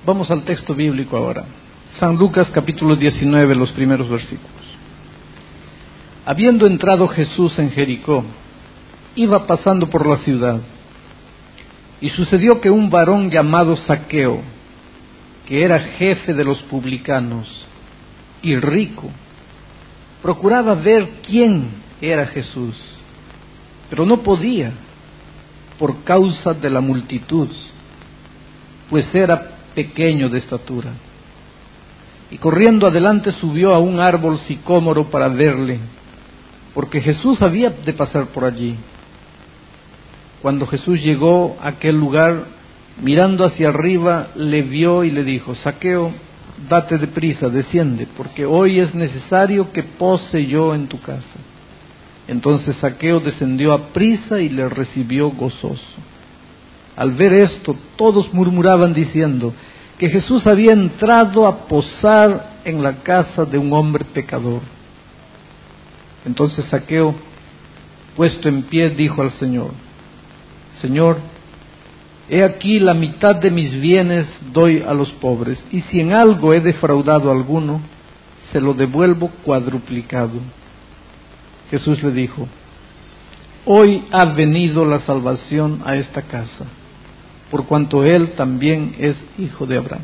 Vamos al texto bíblico ahora. San Lucas capítulo 19, los primeros versículos. Habiendo entrado Jesús en Jericó, iba pasando por la ciudad, y sucedió que un varón llamado Zaqueo, que era jefe de los publicanos y rico, procuraba ver quién era Jesús, pero no podía por causa de la multitud, pues era pequeño de estatura. Y corriendo adelante subió a un árbol sicómoro para verle, porque Jesús había de pasar por allí. Cuando Jesús llegó a aquel lugar, mirando hacia arriba, le vio y le dijo: Zaqueo, date deprisa, desciende, porque hoy es necesario que pose yo en tu casa. Entonces Zaqueo descendió a prisa y le recibió gozoso. Al ver esto, todos murmuraban diciendo que Jesús había entrado a posar en la casa de un hombre pecador. Entonces Zaqueo, puesto en pie, dijo al Señor: Señor, he aquí la mitad de mis bienes doy a los pobres, y si en algo he defraudado a alguno, se lo devuelvo cuadruplicado. Jesús le dijo: hoy ha venido la salvación a esta casa, por cuanto él también es hijo de Abraham.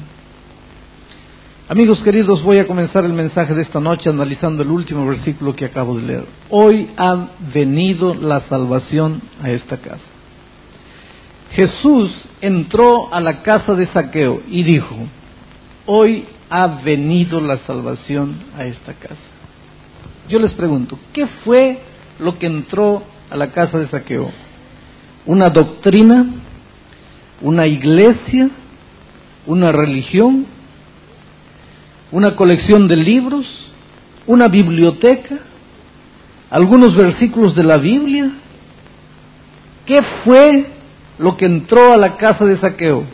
Amigos queridos, voy a comenzar el mensaje de esta noche analizando el último versículo que acabo de leer. Hoy ha venido la salvación a esta casa. Jesús entró a la casa de Zaqueo y dijo: hoy ha venido la salvación a esta casa. Yo les pregunto, ¿qué fue lo que entró a la casa de Zaqueo? ¿Una doctrina? ¿Una iglesia? ¿Una religión? ¿Una colección de libros? ¿Una biblioteca? ¿Algunos versículos de la Biblia? ¿Qué fue lo que entró a la casa de Zaqueo?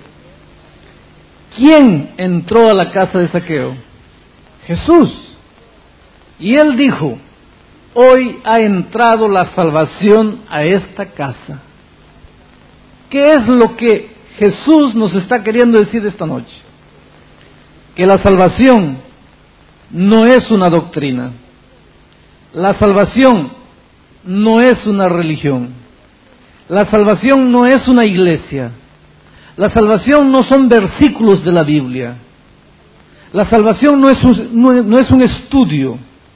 ¿Quién entró a la casa de Zaqueo? Jesús. Y él dijo: hoy ha entrado la salvación a esta casa. ¿Qué es lo que Jesús nos está queriendo decir esta noche? Que la salvación no es una doctrina. La salvación no es una religión. La salvación no es una iglesia. La salvación no son versículos de la Biblia. La salvación no es un estudio.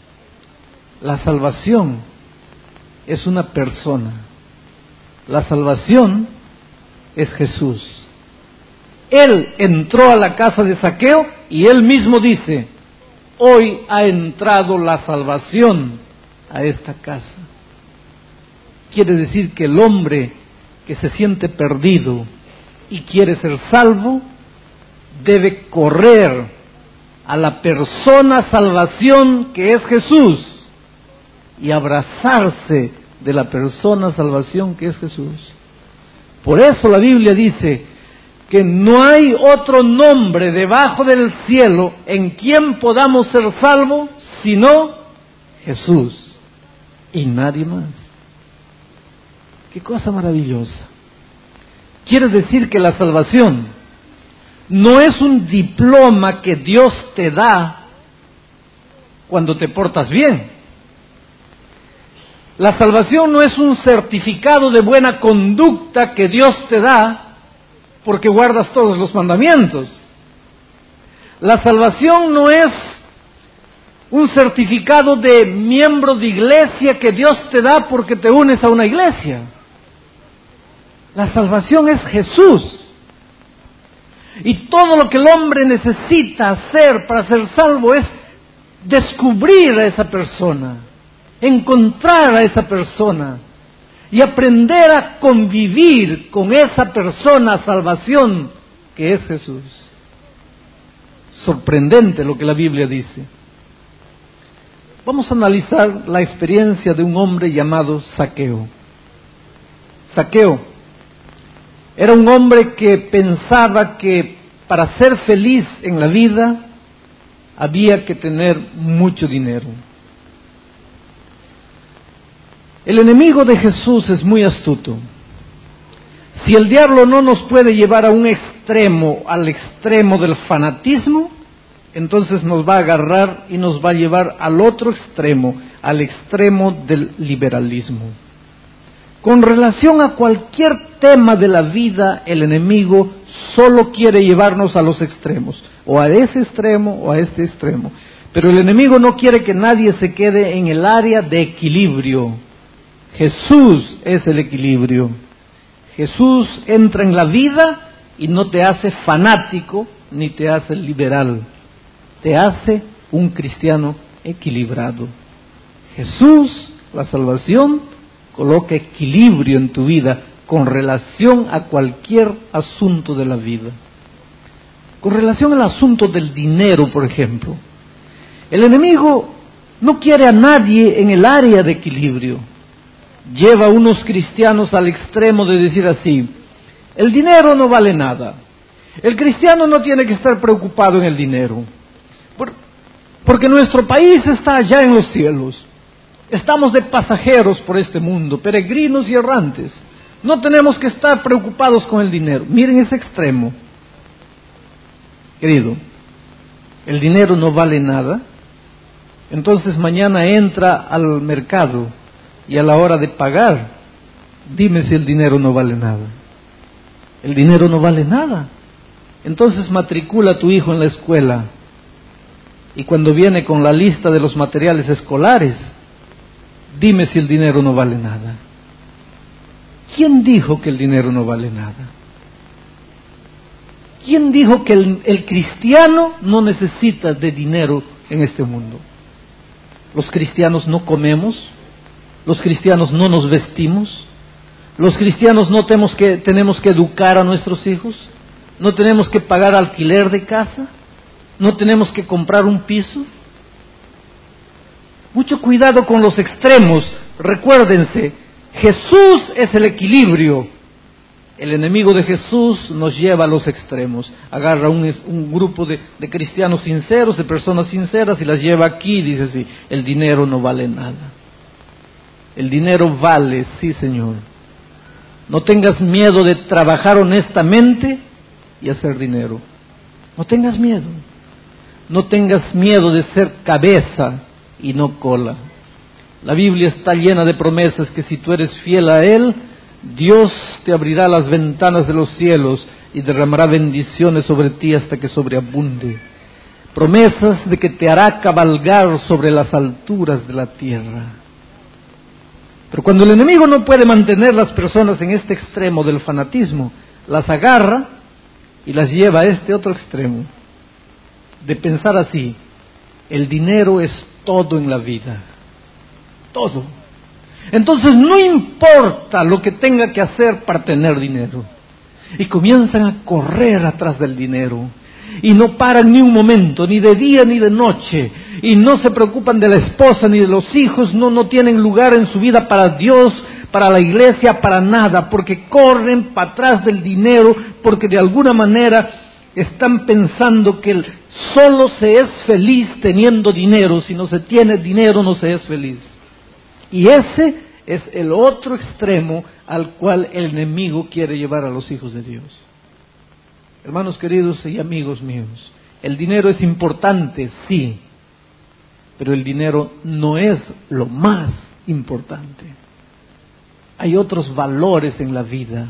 La salvación es una persona. La salvación es Jesús. Él entró a la casa de Zaqueo y él mismo dice: hoy ha entrado la salvación a esta casa. Quiere decir que el hombre que se siente perdido y quiere ser salvo debe correr a la persona salvación que es Jesús y abrazarse de la persona salvación que es Jesús. Por eso la Biblia dice que no hay otro nombre debajo del cielo en quien podamos ser salvos sino Jesús y nadie más. ¡Qué cosa maravillosa! Quiere decir que la salvación no es un diploma que Dios te da cuando te portas bien. La salvación no es un certificado de buena conducta que Dios te da porque guardas todos los mandamientos. La salvación no es un certificado de miembro de iglesia que Dios te da porque te unes a una iglesia. La salvación es Jesús. Y todo lo que el hombre necesita hacer para ser salvo es descubrir a esa persona, encontrar a esa persona y aprender a convivir con esa persona salvación que es Jesús. Sorprendente lo que la Biblia dice. Vamos a analizar la experiencia de un hombre llamado Zaqueo. Zaqueo era un hombre que pensaba que para ser feliz en la vida había que tener mucho dinero. El enemigo de Jesús es muy astuto. Si el diablo no nos puede llevar a un extremo, al extremo del fanatismo, entonces nos va a agarrar y nos va a llevar al otro extremo, al extremo del liberalismo. Con relación a cualquier tema de la vida, el enemigo solo quiere llevarnos a los extremos, o a ese extremo o a este extremo. Pero el enemigo no quiere que nadie se quede en el área de equilibrio. Jesús es el equilibrio. Jesús entra en la vida y no te hace fanático ni te hace liberal. Te hace un cristiano equilibrado. Jesús, la salvación, coloca equilibrio en tu vida con relación a cualquier asunto de la vida. Con relación al asunto del dinero, por ejemplo, el enemigo no quiere a nadie en el área de equilibrio. Lleva a unos cristianos al extremo de decir así: el dinero no vale nada. El cristiano no tiene que estar preocupado en el dinero, porque nuestro país está allá en los cielos. Estamos de pasajeros por este mundo, peregrinos y errantes. No tenemos que estar preocupados con el dinero. Miren ese extremo. Querido, el dinero no vale nada. Entonces mañana entra al mercado y a la hora de pagar, dime si el dinero no vale nada. El dinero no vale nada. Entonces matricula a tu hijo en la escuela y cuando viene con la lista de los materiales escolares, dime si el dinero no vale nada. ¿Quién dijo que el dinero no vale nada? ¿Quién dijo que el cristiano no necesita de dinero en este mundo? Los cristianos no comemos, los cristianos no nos vestimos, los cristianos no tenemos que educar a nuestros hijos, no tenemos que pagar alquiler de casa, no tenemos que comprar un piso. Mucho cuidado con los extremos. Recuérdense, Jesús es el equilibrio. El enemigo de Jesús nos lleva a los extremos. Agarra un grupo de cristianos sinceros, de personas sinceras, y las lleva aquí y dice así: el dinero no vale nada. El dinero vale, sí, Señor. No tengas miedo de trabajar honestamente y hacer dinero. No tengas miedo. No tengas miedo de ser cabeza y no cola. La Biblia está llena de promesas que si tú eres fiel a Él, Dios te abrirá las ventanas de los cielos y derramará bendiciones sobre ti hasta que sobreabunde. Promesas de que te hará cabalgar sobre las alturas de la tierra. Pero cuando el enemigo no puede mantener las personas en este extremo del fanatismo, las agarra y las lleva a este otro extremo, de pensar así: el dinero es todo en la vida. Todo. Entonces no importa lo que tenga que hacer para tener dinero. Y comienzan a correr atrás del dinero. Y no paran ni un momento, ni de día ni de noche. Y no se preocupan de la esposa ni de los hijos. No tienen lugar en su vida para Dios, para la iglesia, para nada. Porque corren para atrás del dinero, porque de alguna manera están pensando que solo se es feliz teniendo dinero. Si no se tiene dinero no se es feliz. Y ese es el otro extremo al cual el enemigo quiere llevar a los hijos de Dios. Hermanos queridos y amigos míos, el dinero es importante, sí, pero el dinero no es lo más importante. Hay otros valores en la vida.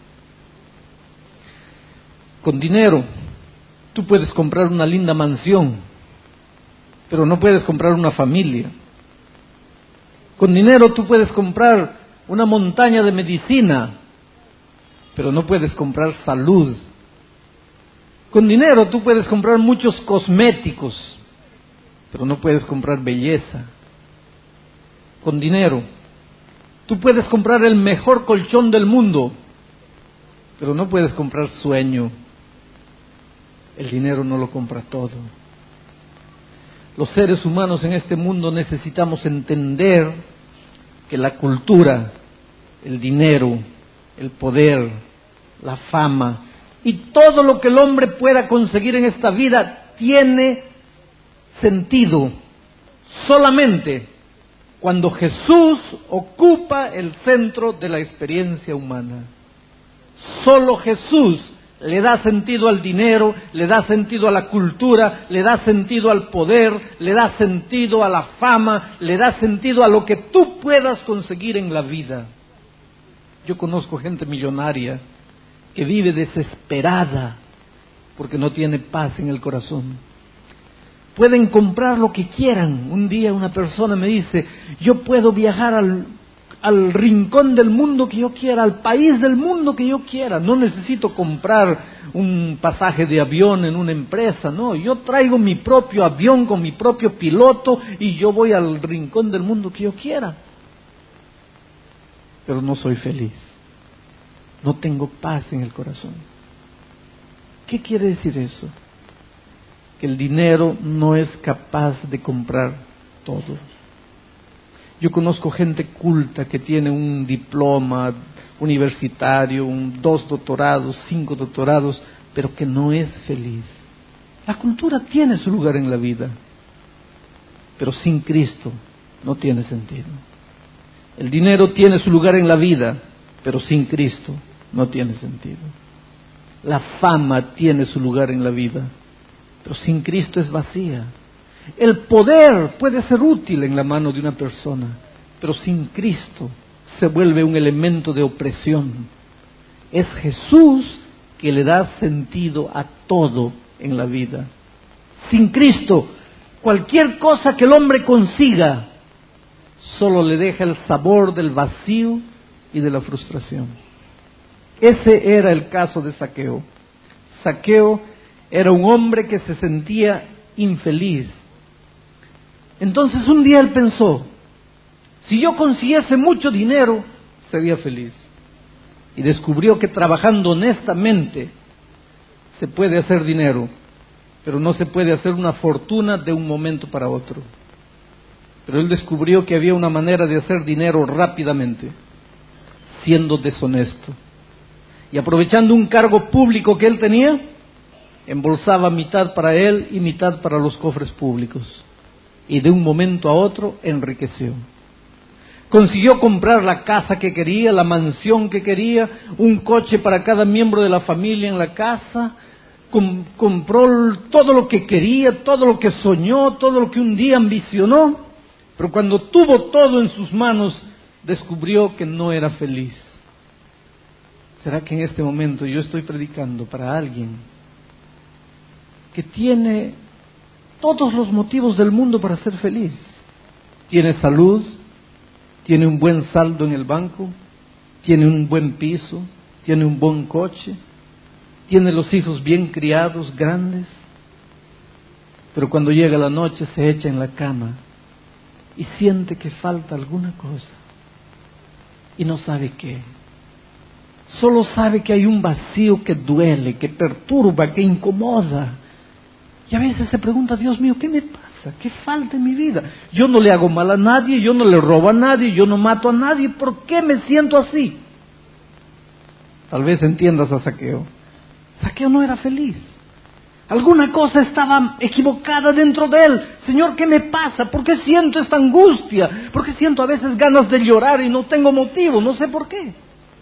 Con dinero tú puedes comprar una linda mansión, pero no puedes comprar una familia. Con dinero tú puedes comprar una montaña de medicina, pero no puedes comprar salud. Con dinero tú puedes comprar muchos cosméticos, pero no puedes comprar belleza. Con dinero tú puedes comprar el mejor colchón del mundo, pero no puedes comprar sueño. El dinero no lo compra todo. Los seres humanos en este mundo necesitamos entender que la cultura, el dinero, el poder, la fama y todo lo que el hombre pueda conseguir en esta vida tiene sentido solamente cuando Jesús ocupa el centro de la experiencia humana. Solo Jesús le da sentido al dinero, le da sentido a la cultura, le da sentido al poder, le da sentido a la fama, le da sentido a lo que tú puedas conseguir en la vida. Yo conozco gente millonaria que vive desesperada porque no tiene paz en el corazón. Pueden comprar lo que quieran. Un día una persona me dice, yo puedo viajar al rincón del mundo que yo quiera, al país del mundo que yo quiera. No necesito comprar un pasaje de avión en una empresa, no. Yo traigo mi propio avión con mi propio piloto y yo voy al rincón del mundo que yo quiera. Pero no soy feliz. No tengo paz en el corazón. ¿Qué quiere decir eso? Que el dinero no es capaz de comprar todo. Yo conozco gente culta que tiene un diploma universitario, 2 doctorados, 5 doctorados, pero que no es feliz. La cultura tiene su lugar en la vida, pero sin Cristo no tiene sentido. El dinero tiene su lugar en la vida, pero sin Cristo no tiene sentido. La fama tiene su lugar en la vida, pero sin Cristo es vacía. El poder puede ser útil en la mano de una persona, pero sin Cristo se vuelve un elemento de opresión. Es Jesús que le da sentido a todo en la vida. Sin Cristo, cualquier cosa que el hombre consiga, solo le deja el sabor del vacío y de la frustración. Ese era el caso de Zaqueo. Zaqueo era un hombre que se sentía infeliz. Entonces un día él pensó, si yo consiguiese mucho dinero, sería feliz. Y descubrió que trabajando honestamente se puede hacer dinero, pero no se puede hacer una fortuna de un momento para otro. Pero él descubrió que había una manera de hacer dinero rápidamente, siendo deshonesto. Y aprovechando un cargo público que él tenía, embolsaba mitad para él y mitad para los cofres públicos. Y de un momento a otro enriqueció. Consiguió comprar la casa que quería, la mansión que quería, un coche para cada miembro de la familia en la casa, compró todo lo que quería, todo lo que soñó, todo lo que un día ambicionó, pero cuando tuvo todo en sus manos, descubrió que no era feliz. ¿Será que en este momento yo estoy predicando para alguien que tiene todos los motivos del mundo para ser feliz? Tiene salud, tiene un buen saldo en el banco, tiene un buen piso, tiene un buen coche, tiene los hijos bien criados, grandes, pero cuando llega la noche se echa en la cama y siente que falta alguna cosa y no sabe qué. Solo sabe que hay un vacío que duele, que perturba, que incomoda. Y a veces se pregunta, Dios mío, ¿qué me pasa? ¿Qué falta en mi vida? Yo no le hago mal a nadie, yo no le robo a nadie, yo no mato a nadie. ¿Por qué me siento así? Tal vez entiendas a Zaqueo. Zaqueo no era feliz. Alguna cosa estaba equivocada dentro de él. Señor, ¿qué me pasa? ¿Por qué siento esta angustia? ¿Por qué siento a veces ganas de llorar y no tengo motivo? No sé por qué.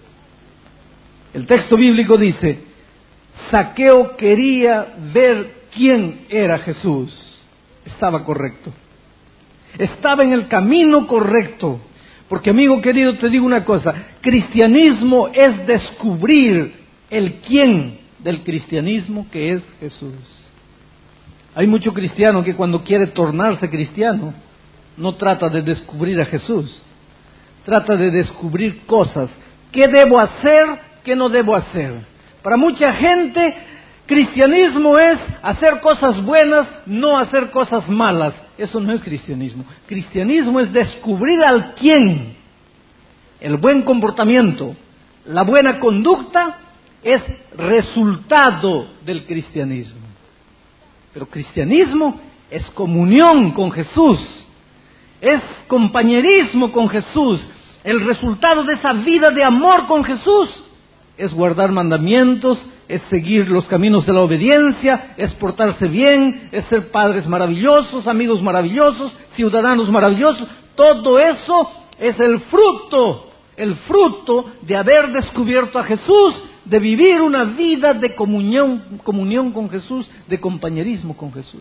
El texto bíblico dice, Zaqueo quería ver quién era Jesús. Estaba correcto. Estaba en el camino correcto. Porque, amigo querido, te digo una cosa, cristianismo es descubrir el quién del cristianismo, que es Jesús. Hay mucho cristiano que cuando quiere tornarse cristiano, no trata de descubrir a Jesús. Trata de descubrir cosas. ¿Qué debo hacer? ¿Qué no debo hacer? Para mucha gente, cristianismo es hacer cosas buenas, no hacer cosas malas. Eso no es cristianismo. Cristianismo es descubrir al quién. El buen comportamiento, la buena conducta es resultado del cristianismo. Pero cristianismo es comunión con Jesús, es compañerismo con Jesús. El resultado de esa vida de amor con Jesús es guardar mandamientos, es seguir los caminos de la obediencia, es portarse bien, es ser padres maravillosos, amigos maravillosos, ciudadanos maravillosos. Todo eso es el fruto de haber descubierto a Jesús, de vivir una vida de comunión con Jesús, de compañerismo con Jesús.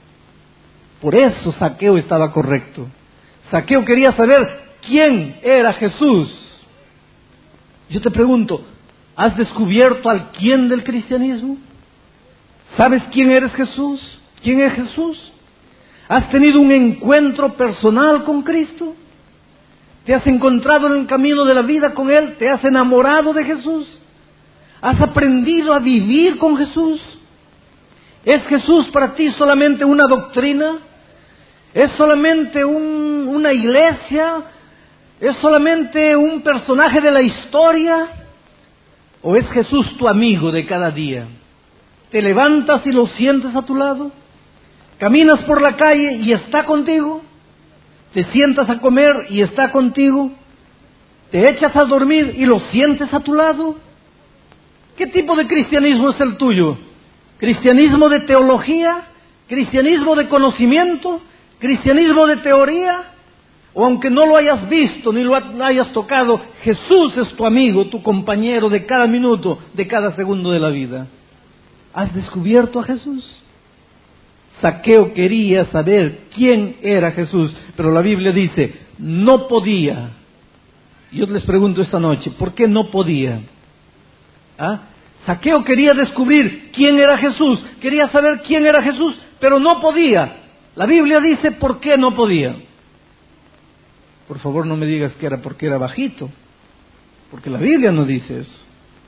Por eso Zaqueo estaba correcto. Zaqueo quería saber quién era Jesús. Yo te pregunto, ¿has descubierto al quién del cristianismo? ¿Sabes quién eres Jesús? ¿Quién es Jesús? ¿Has tenido un encuentro personal con Cristo? ¿Te has encontrado en el camino de la vida con Él? ¿Te has enamorado de Jesús? ¿Has aprendido a vivir con Jesús? ¿Es Jesús para ti solamente una doctrina? ¿Es solamente una iglesia? ¿Es solamente un personaje de la historia? ¿O es Jesús tu amigo de cada día? ¿Te levantas y lo sientes a tu lado? ¿Caminas por la calle y está contigo? ¿Te sientas a comer y está contigo? ¿Te echas a dormir y lo sientes a tu lado? ¿Qué tipo de cristianismo es el tuyo? ¿Cristianismo de teología? ¿Cristianismo de conocimiento? ¿Cristianismo de teoría? O aunque no lo hayas visto ni lo hayas tocado, Jesús es tu amigo, tu compañero de cada minuto, de cada segundo de la vida. ¿Has descubierto a Jesús? Zaqueo quería saber quién era Jesús, pero la Biblia dice, no podía. Yo les pregunto esta noche, ¿por qué no podía? Zaqueo quería descubrir quién era Jesús, quería saber quién era Jesús, pero no podía. La Biblia dice por qué no podía. Por favor, no me digas que era porque era bajito, porque la Biblia no dice eso.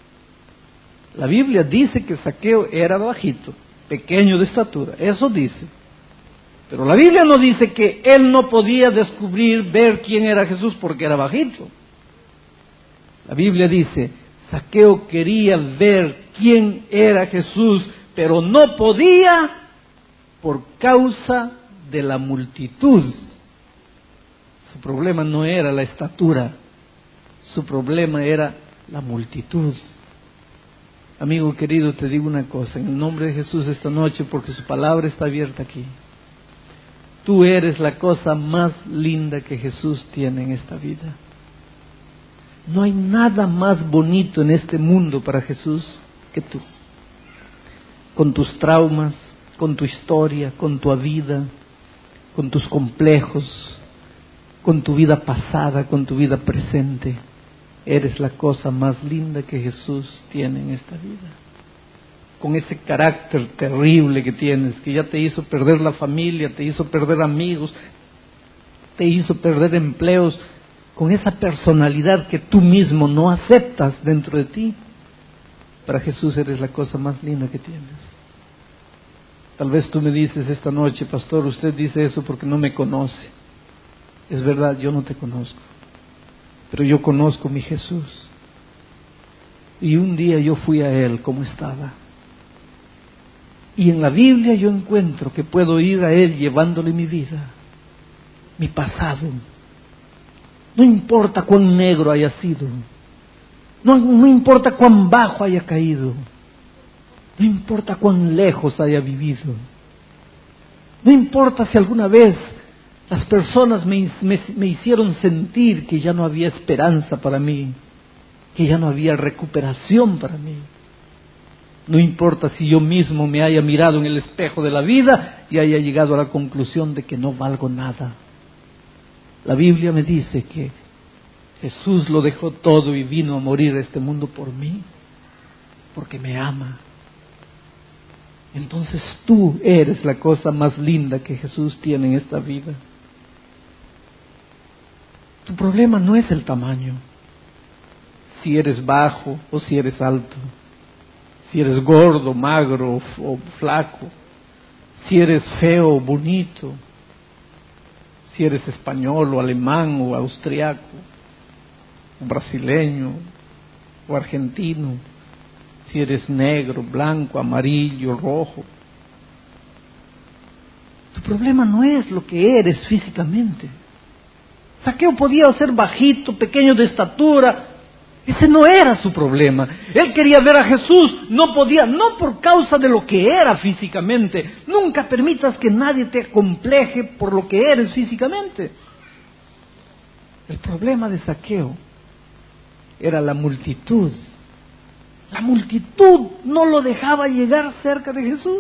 La Biblia dice que Zaqueo era bajito, pequeño de estatura, eso dice. Pero la Biblia no dice que él no podía descubrir, ver quién era Jesús porque era bajito. La Biblia dice, Zaqueo quería ver quién era Jesús, pero no podía por causa de la multitud. Su problema no era la estatura, su problema era la multitud. Amigo querido, te digo una cosa, en el nombre de Jesús esta noche, porque su palabra está abierta aquí. Tú eres la cosa más linda que Jesús tiene en esta vida. No hay nada más bonito en este mundo para Jesús que tú. Con tus traumas, con tu historia, con tu vida, con tus complejos, con tu vida pasada, con tu vida presente. Eres la cosa más linda que Jesús tiene en esta vida. Con ese carácter terrible que tienes, que ya te hizo perder la familia, te hizo perder amigos, te hizo perder empleos, con esa personalidad que tú mismo no aceptas dentro de ti. Para Jesús eres la cosa más linda que tienes. Tal vez tú me dices esta noche, pastor, usted dice eso porque no me conoce. Es verdad, yo no te conozco, pero yo conozco mi Jesús. Y un día yo fui a Él como estaba. Y en la Biblia yo encuentro que puedo ir a Él llevándole mi vida, mi pasado. No importa cuán negro haya sido, no importa cuán bajo haya caído, no importa cuán lejos haya vivido, no importa si alguna vez las personas me hicieron sentir que ya no había esperanza para mí, que ya no había recuperación para mí. No importa si yo mismo me haya mirado en el espejo de la vida y haya llegado a la conclusión de que no valgo nada. La Biblia me dice que Jesús lo dejó todo y vino a morir a este mundo por mí, porque me ama. Entonces tú eres la cosa más linda que Jesús tiene en esta vida. Tu problema no es el tamaño, si eres bajo o si eres alto, si eres gordo, magro o flaco, si eres feo o bonito, si eres español o alemán o austriaco, o brasileño o argentino, si eres negro, blanco, amarillo, rojo. Tu problema no es lo que eres físicamente. Zaqueo podía ser bajito, pequeño de estatura. Ese no era su problema. Él quería ver a Jesús, no podía, no por causa de lo que era físicamente. Nunca permitas que nadie te acompleje por lo que eres físicamente. El problema de Zaqueo era la multitud. La multitud no lo dejaba llegar cerca de Jesús.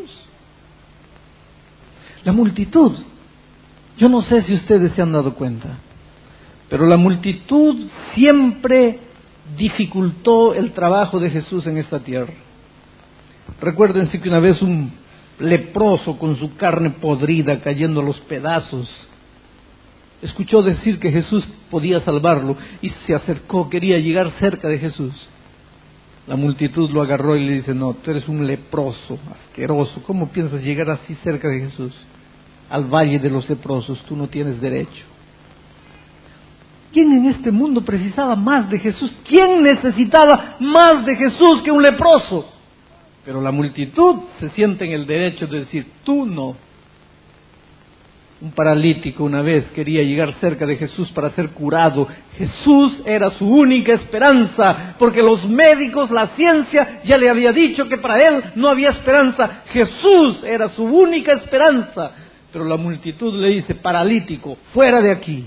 La multitud, yo no sé si ustedes se han dado cuenta, pero la multitud siempre dificultó el trabajo de Jesús en esta tierra. Recuérdense que una vez un leproso con su carne podrida cayendo a los pedazos escuchó decir que Jesús podía salvarlo y se acercó, quería llegar cerca de Jesús. La multitud lo agarró y le dice: no, tú eres un leproso, asqueroso, ¿cómo piensas llegar así cerca de Jesús? Al valle de los leprosos, tú no tienes derecho. ¿Quién en este mundo precisaba más de Jesús? ¿Quién necesitaba más de Jesús que un leproso? Pero la multitud se siente en el derecho de decir: tú no. Un paralítico una vez quería llegar cerca de Jesús para ser curado. Jesús era su única esperanza, porque los médicos, la ciencia ya le había dicho que para él no había esperanza. Jesús era su única esperanza. Pero la multitud le dice: paralítico, fuera de aquí.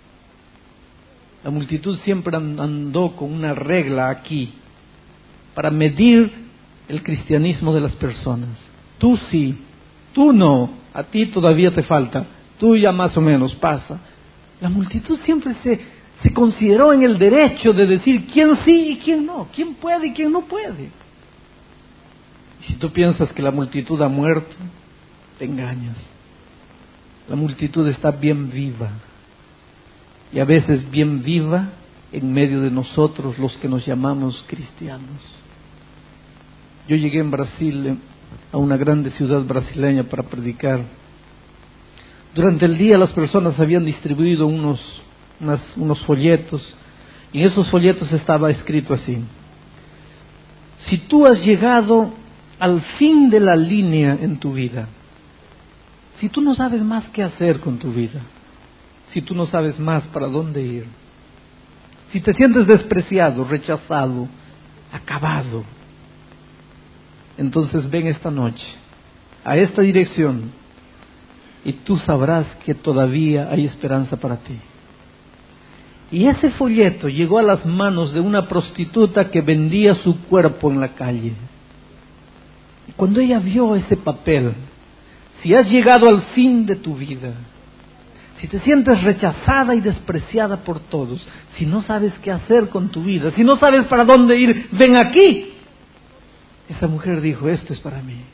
La multitud siempre andó con una regla aquí para medir el cristianismo de las personas. Tú sí, tú no, a ti todavía te falta. Tú ya más o menos pasa. La multitud siempre se consideró en el derecho de decir quién sí y quién no, quién puede y quién no puede. Y si tú piensas que la multitud ha muerto, te engañas. La multitud está bien viva, y a veces bien viva en medio de nosotros, los que nos llamamos cristianos. Yo llegué en Brasil, a una grande ciudad brasileña, para predicar. Durante el día las personas habían distribuido unos folletos, y en esos folletos estaba escrito así: si tú has llegado al fin de la línea en tu vida, si tú no sabes más qué hacer con tu vida, si tú no sabes más para dónde ir, si te sientes despreciado, rechazado, acabado, entonces ven esta noche a esta dirección y tú sabrás que todavía hay esperanza para ti. Y ese folleto llegó a las manos de una prostituta que vendía su cuerpo en la calle. Y cuando ella vio ese papel: si has llegado al fin de tu vida, si te sientes rechazada y despreciada por todos, si no sabes qué hacer con tu vida, si no sabes para dónde ir, ven aquí. Esa mujer dijo: esto es para mí.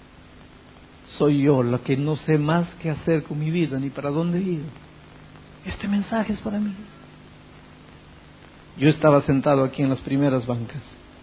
Soy yo la que no sé más qué hacer con mi vida ni para dónde ir. Este mensaje es para mí. Yo estaba sentado aquí en las primeras bancas.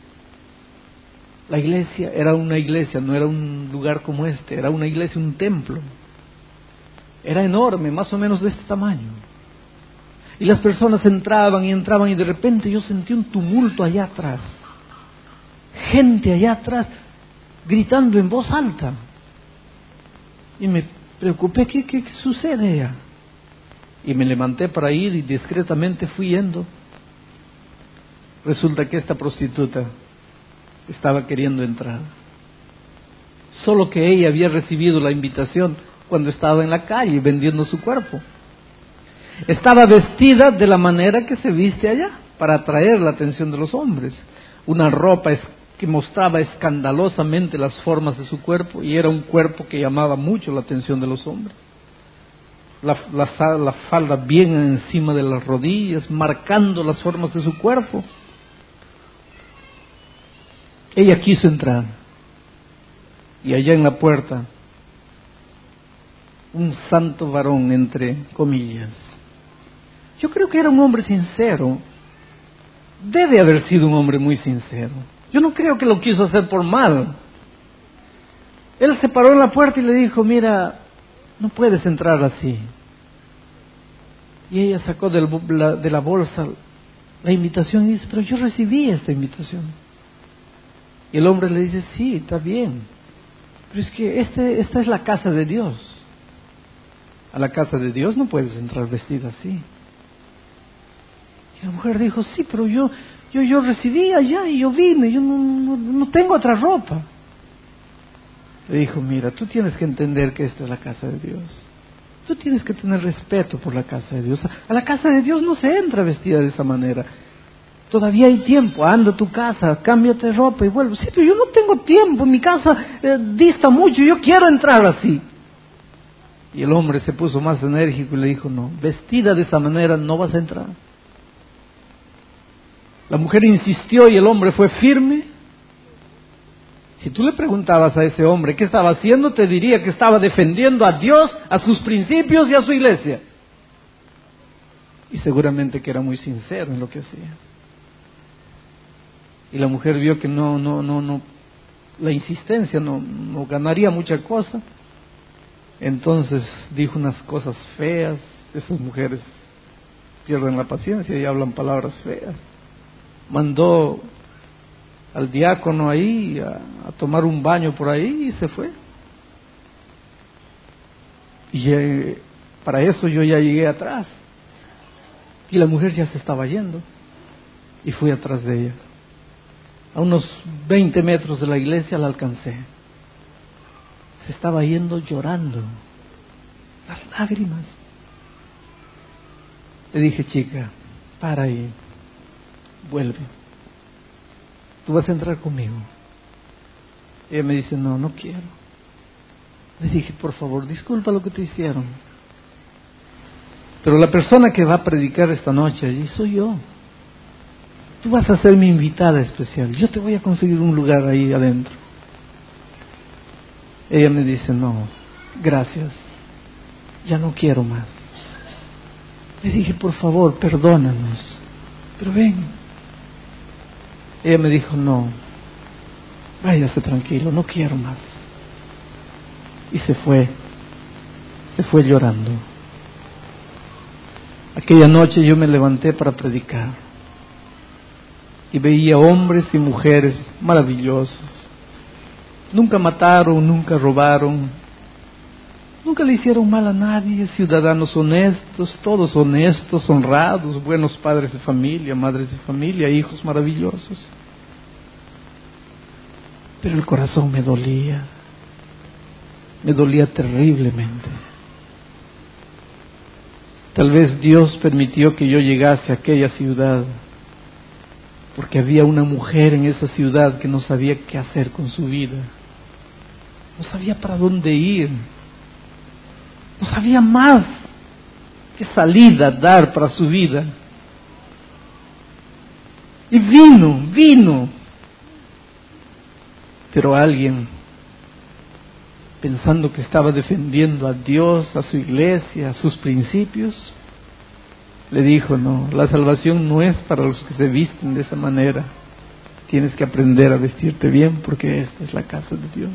La iglesia era una iglesia, no era un lugar como este, era una iglesia, un templo. Era enorme, más o menos de este tamaño. Y las personas entraban y de repente yo sentí un tumulto allá atrás. Gente allá atrás gritando en voz alta. Y me preocupé, ¿qué sucede allá? Y me levanté para ir y discretamente fui yendo. Resulta que esta prostituta estaba queriendo entrar. Solo que ella había recibido la invitación cuando estaba en la calle vendiendo su cuerpo. Estaba vestida de la manera que se viste allá, para atraer la atención de los hombres. Una ropa que mostraba escandalosamente las formas de su cuerpo, y era un cuerpo que llamaba mucho la atención de los hombres. La falda bien encima de las rodillas, marcando las formas de su cuerpo. Ella quiso entrar, y allá en la puerta, un santo varón, entre comillas. Yo creo que era un hombre sincero. Debe haber sido un hombre muy sincero. Yo no creo que lo quiso hacer por mal. Él se paró en la puerta y le dijo: mira, no puedes entrar así. Y ella sacó de la bolsa la invitación y dice: pero yo recibí esta invitación. Y el hombre le dice: sí, está bien, pero es que esta es la casa de Dios. A la casa de Dios no puedes entrar vestida así. Y la mujer dijo: sí, pero yo recibí allá y yo vine, yo no tengo otra ropa. Le dijo: mira, tú tienes que entender que esta es la casa de Dios. Tú tienes que tener respeto por la casa de Dios. A la casa de Dios no se entra vestida de esa manera. Todavía hay tiempo, anda a tu casa, cámbiate de ropa y vuelve. Sí, pero yo no tengo tiempo, mi casa dista mucho, yo quiero entrar así. Y el hombre se puso más enérgico y le dijo, no, vestida de esa manera no vas a entrar. La mujer insistió y el hombre fue firme. Si tú le preguntabas a ese hombre qué estaba haciendo, te diría que estaba defendiendo a Dios, a sus principios y a su iglesia. Y seguramente que era muy sincero en lo que hacía. Y la mujer vio que no, la insistencia no ganaría mucha cosa. Entonces dijo unas cosas feas. Esas mujeres pierden la paciencia y hablan palabras feas. Mandó al diácono ahí a tomar un baño por ahí y se fue. Y para eso yo ya llegué atrás. Y la mujer ya se estaba yendo. Y fui atrás de ella. A unos 20 metros de la iglesia la alcancé. Se estaba yendo llorando, las lágrimas. Le dije, chica, para ahí, vuelve. Tú vas a entrar conmigo. Ella me dice, no quiero. Le dije, por favor, disculpa lo que te hicieron. Pero la persona que va a predicar esta noche allí soy yo. Tú vas a ser mi invitada especial. Yo te voy a conseguir un lugar ahí adentro. Ella me dice, no, gracias. Ya no quiero más. Le dije, por favor, perdónanos. Pero ven. Ella me dijo, no, váyase tranquilo, no quiero más. Y se fue llorando. Aquella noche yo me levanté para predicar. Y veía hombres y mujeres maravillosos. Nunca mataron, nunca robaron, nunca le hicieron mal a nadie, ciudadanos honestos, todos honestos, honrados, buenos padres de familia, madres de familia, hijos maravillosos. Pero el corazón me dolía terriblemente. Tal vez Dios permitió que yo llegase a aquella ciudad porque había una mujer en esa ciudad que no sabía qué hacer con su vida, no sabía para dónde ir, no sabía más qué salida dar para su vida. Y vino, pero alguien, pensando que estaba defendiendo a Dios, a su iglesia, a sus principios, le dijo, no, la salvación no es para los que se visten de esa manera. Tienes que aprender a vestirte bien porque esta es la casa de Dios.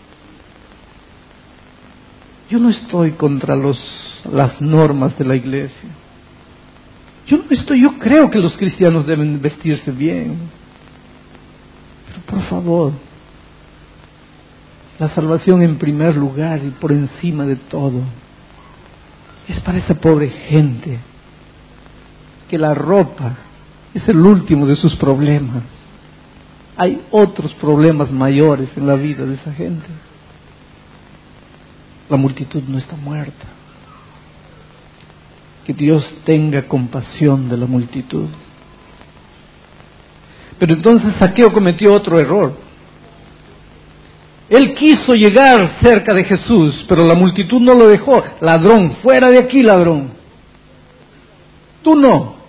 Yo no estoy contra las normas de la iglesia. Yo creo que los cristianos deben vestirse bien. Pero por favor, la salvación en primer lugar y por encima de todo es para esa pobre gente que la ropa es el último de sus problemas. Hay otros problemas mayores en la vida de esa gente. La multitud no está muerta. Que Dios tenga compasión de la multitud. Pero entonces Zaqueo cometió otro error. Él quiso llegar cerca de Jesús, pero la multitud no lo dejó. Ladrón, fuera de aquí, ladrón. Tú no.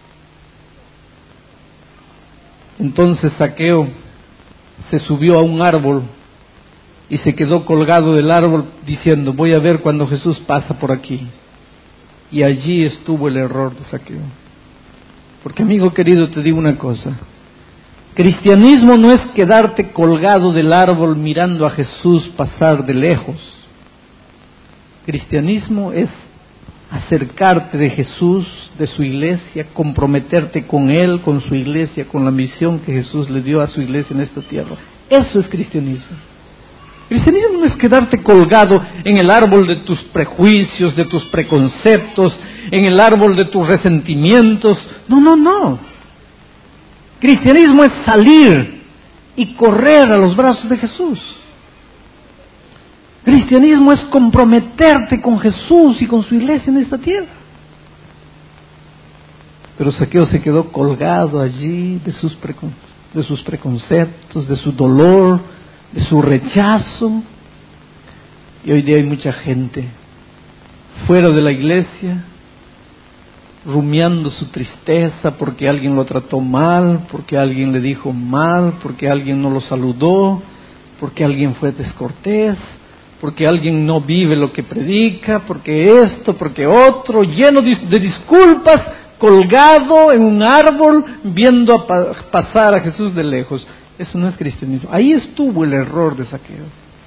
Entonces Zaqueo se subió a un árbol y se quedó colgado del árbol diciendo, voy a ver cuando Jesús pasa por aquí. Y allí estuvo el error de Zaqueo. Porque, amigo querido, te digo una cosa. Cristianismo no es quedarte colgado del árbol mirando a Jesús pasar de lejos. Cristianismo es acercarte de Jesús, de su iglesia, comprometerte con Él, con su iglesia, con la misión que Jesús le dio a su iglesia en esta tierra. Eso es cristianismo. Cristianismo no es quedarte colgado en el árbol de tus prejuicios, de tus preconceptos, en el árbol de tus resentimientos. No. Cristianismo es salir y correr a los brazos de Jesús. Cristianismo es comprometerte con Jesús y con su iglesia en esta tierra. Pero Pero Zaqueo se quedó colgado allí de sus preconceptos, de su dolor, de su rechazo. Y hoy día hay mucha gente fuera de la iglesia, rumiando su tristeza porque alguien lo trató mal, porque alguien le dijo mal, porque alguien no lo saludó, porque alguien fue descortés, porque alguien no vive lo que predica, porque esto, porque otro, lleno de disculpas, colgado en un árbol, viendo pasar a Jesús de lejos. Eso no es cristianismo. Ahí estuvo el error de Zaqueo.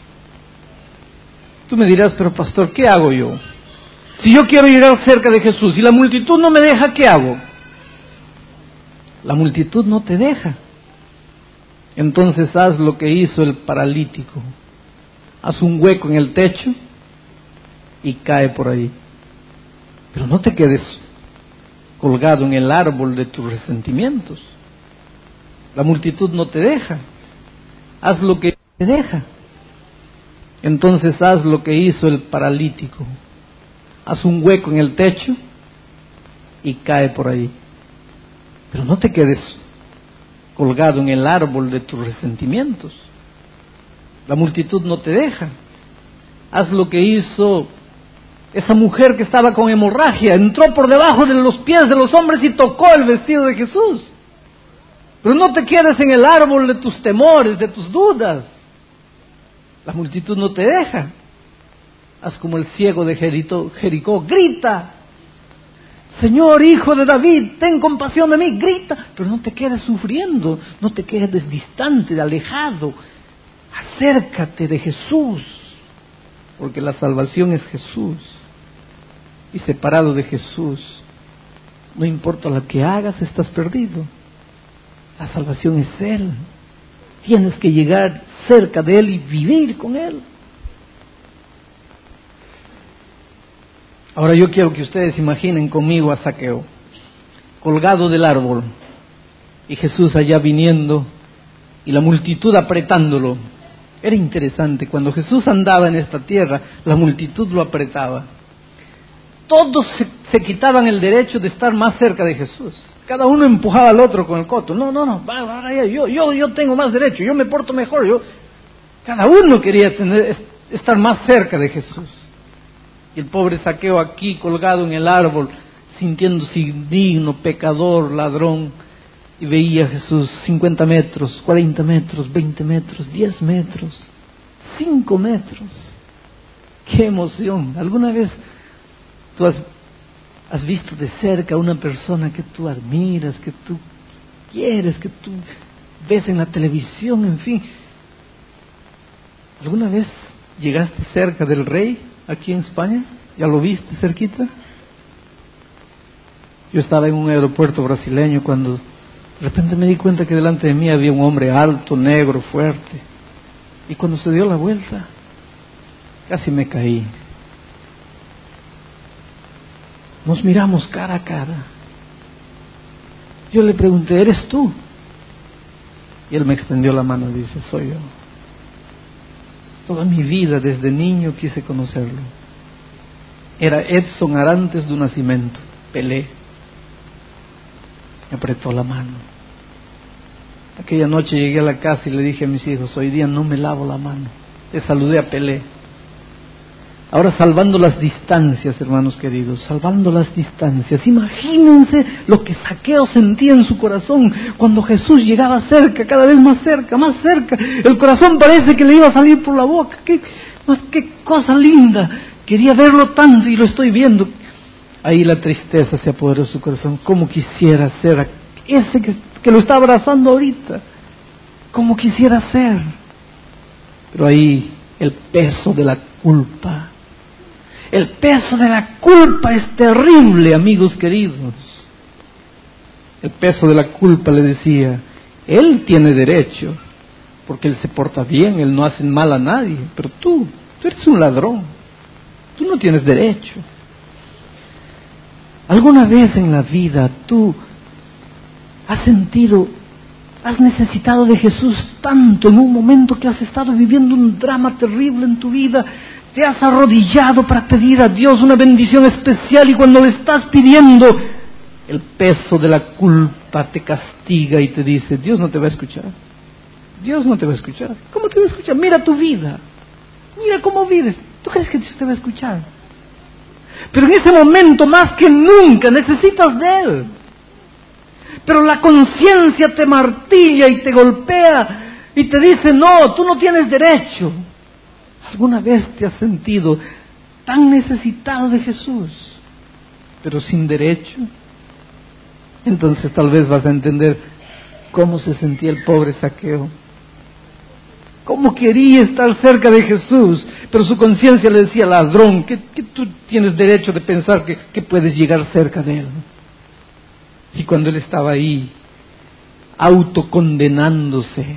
Tú me dirás, pero pastor, ¿qué hago yo? Si yo quiero llegar cerca de Jesús y la multitud no me deja, ¿qué hago? La multitud no te deja. Entonces haz lo que hizo el paralítico. Haz un hueco en el techo y cae por ahí. Pero no te quedes colgado en el árbol de tus resentimientos. La multitud no te deja. Haz lo que te deja. Entonces haz lo que hizo el paralítico. Haz un hueco en el techo y cae por ahí. Pero no te quedes colgado en el árbol de tus resentimientos. La multitud no te deja. Haz lo que hizo esa mujer que estaba con hemorragia. Entró por debajo de los pies de los hombres y tocó el vestido de Jesús. Pero no te quedes en el árbol de tus temores, de tus dudas. La multitud no te deja. Haz como el ciego de Jericó, grita: Señor, hijo de David, ten compasión de mí, grita. Pero no te quedes sufriendo, no te quedes distante, alejado. Acércate de Jesús, porque la salvación es Jesús. Y separado de Jesús, no importa lo que hagas, estás perdido. La salvación es Él. Tienes que llegar cerca de Él y vivir con Él. Ahora yo quiero que ustedes imaginen conmigo a Zaqueo, colgado del árbol, y Jesús allá viniendo, y la multitud apretándolo. Era interesante, cuando Jesús andaba en esta tierra, la multitud lo apretaba. Todos se quitaban el derecho de estar más cerca de Jesús. Cada uno empujaba al otro con el coto. No, yo tengo más derecho, yo me porto mejor. Cada uno quería estar más cerca de Jesús. Y el pobre Zaqueo aquí colgado en el árbol, sintiéndose indigno, pecador, ladrón, y veía a Jesús 50 metros, 40 metros, 20 metros, 10 metros, 5 metros. ¡Qué emoción! ¿Alguna vez tú has visto de cerca a una persona que tú admiras, que tú quieres, que tú ves en la televisión, en fin? ¿Alguna vez llegaste cerca del rey aquí en España? ¿Ya lo viste cerquita? Yo estaba en un aeropuerto brasileño cuando de repente me di cuenta que delante de mí había un hombre alto, negro, fuerte. Y cuando se dio la vuelta, casi me caí. Nos miramos cara a cara. Yo le pregunté: ¿eres tú? Y él me extendió la mano y dice: soy yo. Toda mi vida, desde niño, quise conocerlo. Era Edson Arantes do Nascimento, Pelé. Me apretó la mano. Aquella noche llegué a la casa y le dije a mis hijos: hoy día no me lavo la mano. Le saludé a Pelé. Ahora, salvando las distancias, hermanos queridos, salvando las distancias, imagínense lo que Zaqueo sentía en su corazón cuando Jesús llegaba cerca, cada vez más cerca, más cerca. El corazón parece que le iba a salir por la boca. ¡Qué cosa linda! Quería verlo tanto y lo estoy viendo. Ahí la tristeza se apoderó de su corazón. ¿Cómo quisiera ser ese que lo está abrazando ahorita? ¿Cómo quisiera ser? Pero ahí el peso de la culpa. El peso de la culpa es terrible, amigos queridos. El peso de la culpa le decía: él tiene derecho, porque él se porta bien, él no hace mal a nadie, pero tú eres un ladrón, tú no tienes derecho. ¿Alguna vez en la vida tú has necesitado de Jesús tanto en un momento que has estado viviendo un drama terrible en tu vida? Te has arrodillado para pedir a Dios una bendición especial y cuando le estás pidiendo, El peso de la culpa te castiga y te dice, Dios no te va a escuchar. Dios no te va a escuchar. ¿Cómo te va a escuchar? Mira tu vida. Mira cómo vives. ¿Tú crees que Dios te va a escuchar? Pero en ese momento, más que nunca, necesitas de Él. Pero la conciencia te martilla y te golpea y te dice, no, tú no tienes derecho. ¿Alguna vez te has sentido tan necesitado de Jesús, pero sin derecho? Entonces tal vez vas a entender cómo se sentía el pobre Zaqueo. Cómo quería estar cerca de Jesús, pero su conciencia le decía, ladrón, que tú tienes derecho de pensar que puedes llegar cerca de Él. Y cuando Él estaba ahí, autocondenándose,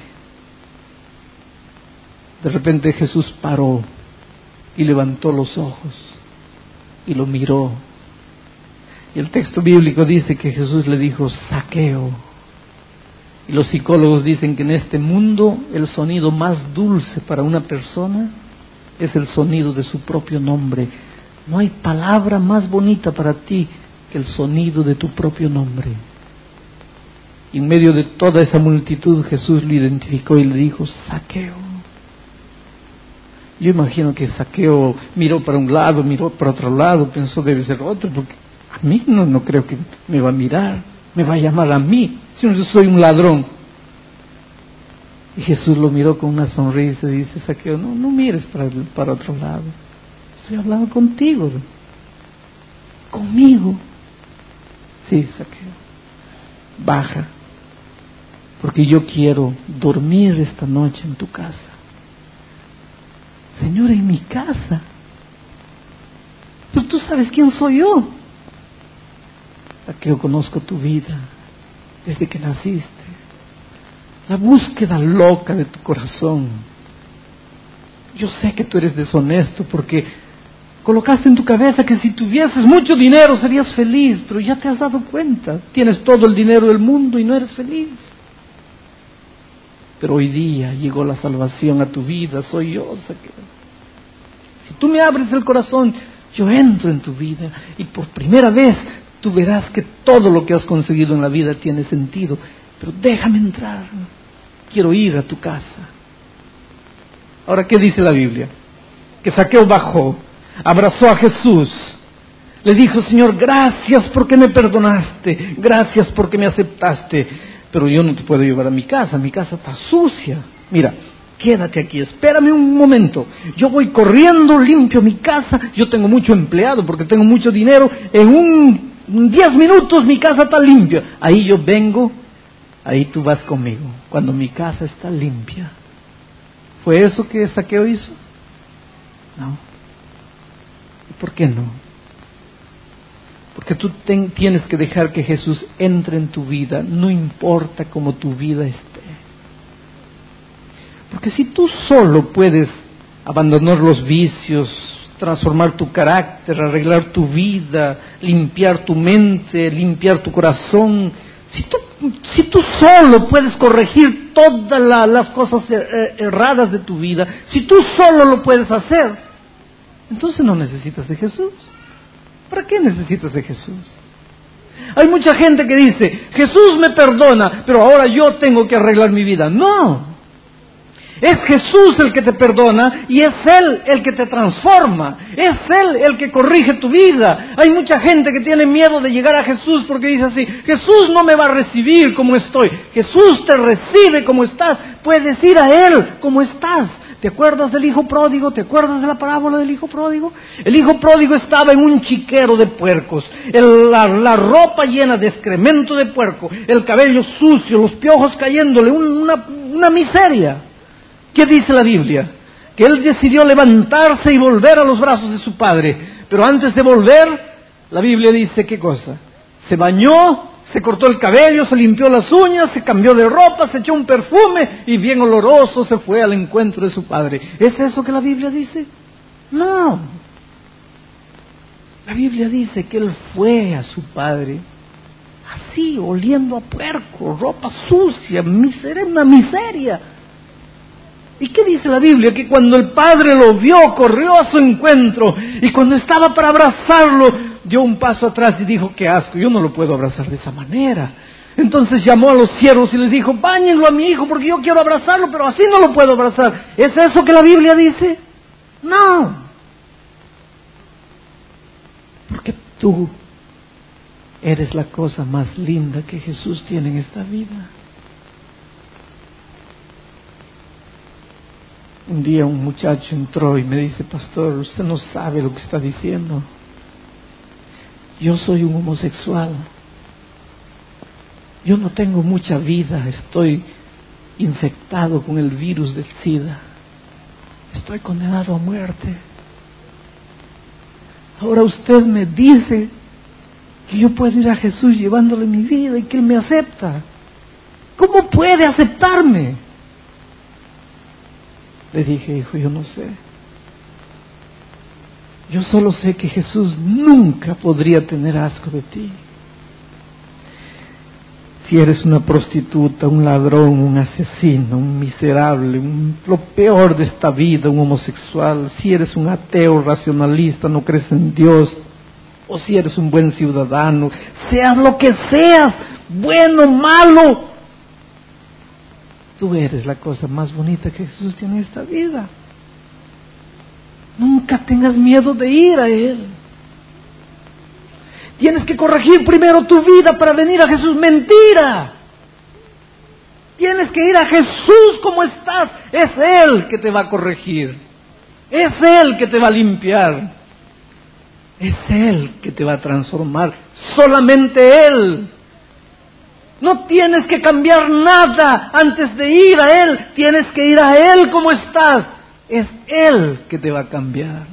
de repente Jesús paró y levantó los ojos y lo miró. Y el texto bíblico dice que Jesús le dijo, Zaqueo. Y los psicólogos dicen que en este mundo el sonido más dulce para una persona es el sonido de su propio nombre. No hay palabra más bonita para ti que el sonido de tu propio nombre. Y en medio de toda esa multitud Jesús lo identificó y le dijo, Zaqueo. Yo imagino que Zaqueo miró para un lado, miró para otro lado, pensó debe ser otro, porque a mí no creo que me va a mirar, me va a llamar a mí, si no yo soy un ladrón. Y Jesús lo miró con una sonrisa y dice, Zaqueo, no mires para otro lado, estoy hablando contigo, conmigo. Sí, Zaqueo, baja, porque yo quiero dormir esta noche en tu casa. Señor, en mi casa. Pero tú sabes quién soy yo. Zaqueo, conozco tu vida desde que naciste. La búsqueda loca de tu corazón. Yo sé que tú eres deshonesto porque colocaste en tu cabeza que si tuvieses mucho dinero serías feliz, pero ya te has dado cuenta. Tienes todo el dinero del mundo y no eres feliz. Pero hoy día llegó la salvación a tu vida, soy yo, Zaqueo. Si tú me abres el corazón, yo entro en tu vida y por primera vez tú verás que todo lo que has conseguido en la vida tiene sentido. Pero déjame entrar, quiero ir a tu casa. Ahora, ¿qué dice la Biblia? Que Zaqueo bajó, abrazó a Jesús, le dijo, Señor, gracias porque me perdonaste, gracias porque me aceptaste, pero yo no te puedo llevar a mi casa está sucia. Mira, quédate aquí, espérame un momento, yo voy corriendo, limpio mi casa, yo tengo mucho empleado porque tengo mucho dinero, en 10 minutos mi casa está limpia, ahí yo vengo, ahí tú vas conmigo, cuando mi casa está limpia. ¿Fue eso que Zaqueo hizo? No. ¿Y por qué no? Porque tú tienes que dejar que Jesús entre en tu vida, no importa cómo tu vida esté. Porque si tú solo puedes abandonar los vicios, transformar tu carácter, arreglar tu vida, limpiar tu mente, limpiar tu corazón, si tú solo puedes corregir todas las cosas erradas de tu vida, si tú solo lo puedes hacer, entonces no necesitas de Jesús. ¿Para qué necesitas de Jesús? Hay mucha gente que dice, Jesús me perdona, pero ahora yo tengo que arreglar mi vida. No, es Jesús el que te perdona y es Él el que te transforma, es Él el que corrige tu vida. Hay mucha gente que tiene miedo de llegar a Jesús porque dice así, Jesús no me va a recibir como estoy. Jesús te recibe como estás, puedes ir a Él como estás. ¿Te acuerdas del hijo pródigo? ¿Te acuerdas de la parábola del hijo pródigo? El hijo pródigo estaba en un chiquero de puercos, la ropa llena de excremento de puerco, el cabello sucio, los piojos cayéndole, una miseria. ¿Qué dice la Biblia? Que él decidió levantarse y volver a los brazos de su padre, pero antes de volver, la Biblia dice, ¿qué cosa? Se bañó, se cortó el cabello, se limpió las uñas, se cambió de ropa, se echó un perfume y bien oloroso se fue al encuentro de su padre. ¿Es eso que la Biblia dice? No. La Biblia dice que él fue a su padre así, oliendo a puerco, ropa sucia, una miseria. ¿Y qué dice la Biblia? Que cuando el padre lo vio, corrió a su encuentro y cuando estaba para abrazarlo, dio un paso atrás y dijo, qué asco, yo no lo puedo abrazar de esa manera. Entonces llamó a los siervos y les dijo, báñenlo a mi hijo porque yo quiero abrazarlo, pero así no lo puedo abrazar. ¿Es eso que la Biblia dice? No. Porque tú eres la cosa más linda que Jesús tiene en esta vida. Un día un muchacho entró y me dice, pastor, usted no sabe lo que está diciendo. Yo soy un homosexual. Yo no tengo mucha vida, estoy infectado con el virus del SIDA. Estoy condenado a muerte. Ahora usted me dice que yo puedo ir a Jesús llevándole mi vida y que Él me acepta. ¿Cómo puede aceptarme? Le dije, hijo, yo no sé. Yo solo sé que Jesús nunca podría tener asco de ti. Si eres una prostituta, un ladrón, un asesino, un miserable, lo peor de esta vida, un homosexual, si eres un ateo racionalista, no crees en Dios, o si eres un buen ciudadano, seas lo que seas, bueno, malo, tú eres la cosa más bonita que Jesús tiene en esta vida. Nunca tengas miedo de ir a Él. Tienes que corregir primero tu vida para venir a Jesús. ¡Mentira! Tienes que ir a Jesús como estás. Es Él que te va a corregir. Es Él que te va a limpiar. Es Él que te va a transformar. Solamente Él. No tienes que cambiar nada antes de ir a Él. Tienes que ir a Él como estás. Es Él que te va a cambiar.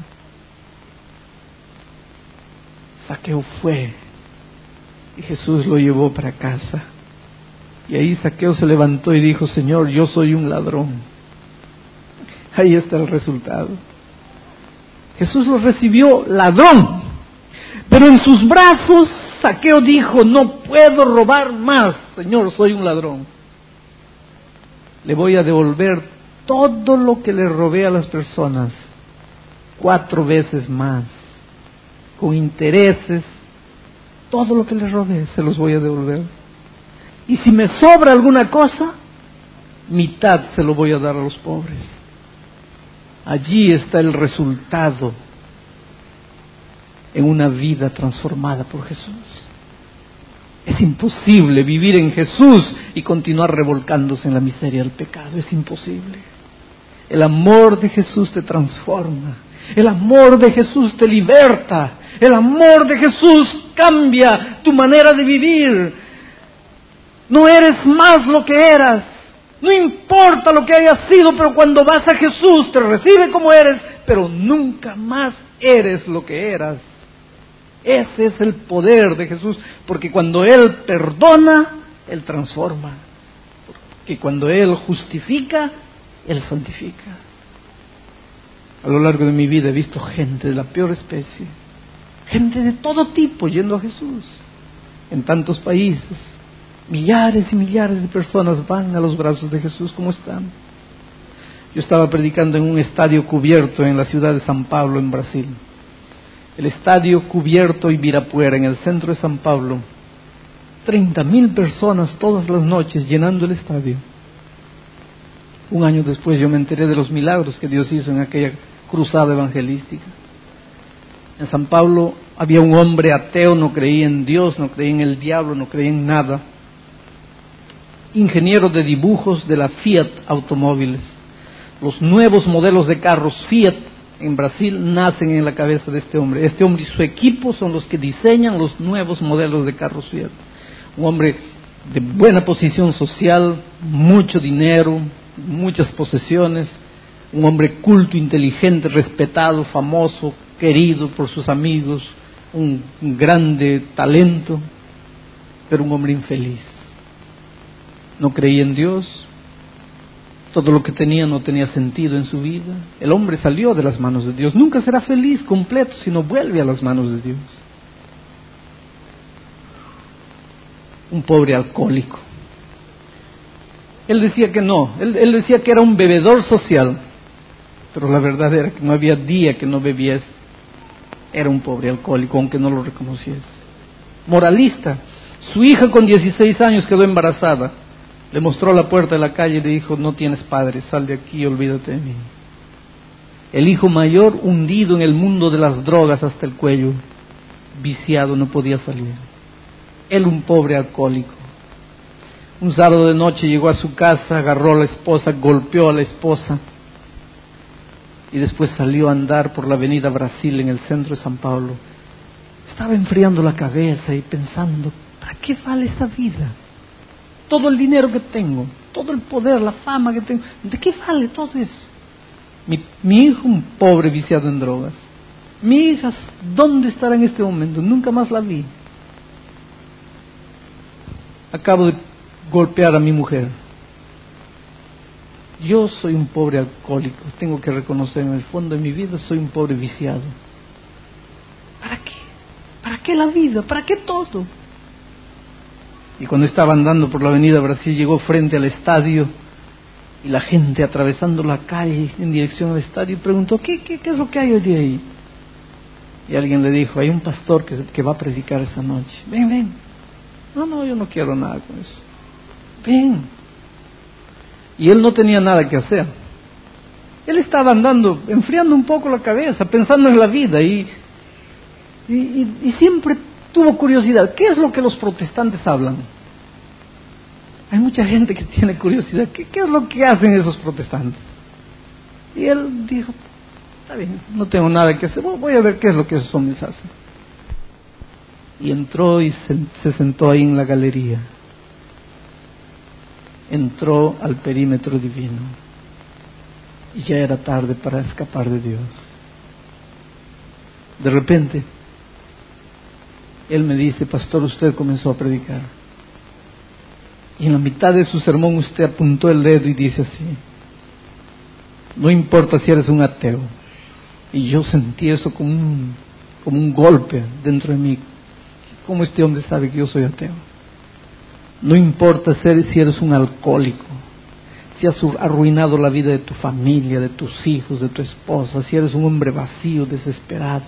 Zaqueo fue y Jesús lo llevó para casa. Y ahí Zaqueo se levantó y dijo, Señor, yo soy un ladrón. Ahí está el resultado. Jesús lo recibió ladrón, pero en sus brazos Zaqueo dijo, no puedo robar más, Señor, soy un ladrón. Le voy a devolver todo lo que le robé a las personas, 4 veces más. Con intereses, todo lo que les robé se los voy a devolver. Y si me sobra alguna cosa, mitad se lo voy a dar a los pobres. Allí está el resultado en una vida transformada por Jesús. Es imposible vivir en Jesús y continuar revolcándose en la miseria del pecado. Es imposible. El amor de Jesús te transforma. El amor de Jesús te liberta. El amor de Jesús cambia tu manera de vivir. No eres más lo que eras. No importa lo que hayas sido, pero cuando vas a Jesús te recibe como eres, pero nunca más eres lo que eras. Ese es el poder de Jesús, porque cuando Él perdona, Él transforma. Porque cuando Él justifica, Él santifica. A lo largo de mi vida he visto gente de la peor especie, gente de todo tipo yendo a Jesús, en tantos países. Millares y millares de personas van a los brazos de Jesús como están. Yo estaba predicando en un estadio cubierto en la ciudad de San Pablo, en Brasil. El estadio cubierto Ibirapuera, en el centro de San Pablo. 30,000 personas todas las noches llenando el estadio. Un año después yo me enteré de los milagros que Dios hizo en aquella cruzada evangelística. En San Pablo había un hombre ateo, no creía en Dios, no creía en el diablo, no creía en nada. Ingeniero de dibujos de la Fiat Automóviles. Los nuevos modelos de carros Fiat en Brasil nacen en la cabeza de este hombre. Este hombre y su equipo son los que diseñan los nuevos modelos de carros Fiat. Un hombre de buena posición social, mucho dinero, muchas posesiones, un hombre culto, inteligente, respetado, famoso, querido por sus amigos, un grande talento, pero un hombre infeliz. No creía en Dios, todo lo que tenía no tenía sentido en su vida. El hombre salió de las manos de Dios, nunca será feliz, completo, si no vuelve a las manos de Dios. Un pobre alcohólico. Él decía que no, él decía que era un bebedor social, pero la verdad era que no había día que no bebiese. Era un pobre alcohólico, aunque no lo reconociese. Moralista. Su hija con 16 años quedó embarazada. Le mostró la puerta de la calle y le dijo: no tienes padre, sal de aquí y olvídate de mí. El hijo mayor hundido en el mundo de las drogas hasta el cuello, viciado, no podía salir. Él, un pobre alcohólico. Un sábado de noche llegó a su casa, agarró a la esposa, golpeó a la esposa y después salió a andar por la avenida Brasil en el centro de San Paulo. Estaba enfriando la cabeza y pensando: ¿para qué vale esta vida? Todo el dinero que tengo, todo el poder, la fama que tengo, ¿de qué vale todo eso? Mi hijo, un pobre viciado en drogas. Mi hija, ¿dónde estará en este momento? Nunca más la vi. Acabo de golpear a mi mujer. Yo soy un pobre alcohólico, tengo que reconocer, en el fondo de mi vida soy un pobre viciado. ¿Para qué? ¿Para qué la vida? ¿Para qué todo? Y cuando estaba andando por la avenida Brasil, llegó frente al estadio y la gente atravesando la calle en dirección al estadio preguntó: ¿qué es lo que hay hoy día ahí? Y alguien le dijo: hay un pastor que va a predicar esta noche. Ven. No, yo no quiero nada con eso. Ven. Y él no tenía nada que hacer. Él estaba andando, enfriando un poco la cabeza, pensando en la vida y siempre tuvo curiosidad. ¿Qué es lo que los protestantes hablan? Hay mucha gente que tiene curiosidad. ¿Qué es lo que hacen esos protestantes? Y él dijo: está bien, no tengo nada que hacer, voy a ver qué es lo que esos hombres hacen. Y entró y se sentó ahí en la galería. Entró al perímetro divino y ya era tarde para escapar de Dios. De repente él me dice: pastor, usted comenzó a predicar y en la mitad de su sermón usted apuntó el dedo y dice así: no importa si eres un ateo. Y yo sentí eso como un golpe dentro de mí. ¿Cómo este hombre sabe que yo soy ateo? No importa si eres un alcohólico, si has arruinado la vida de tu familia, de tus hijos, de tu esposa, si eres un hombre vacío, desesperado,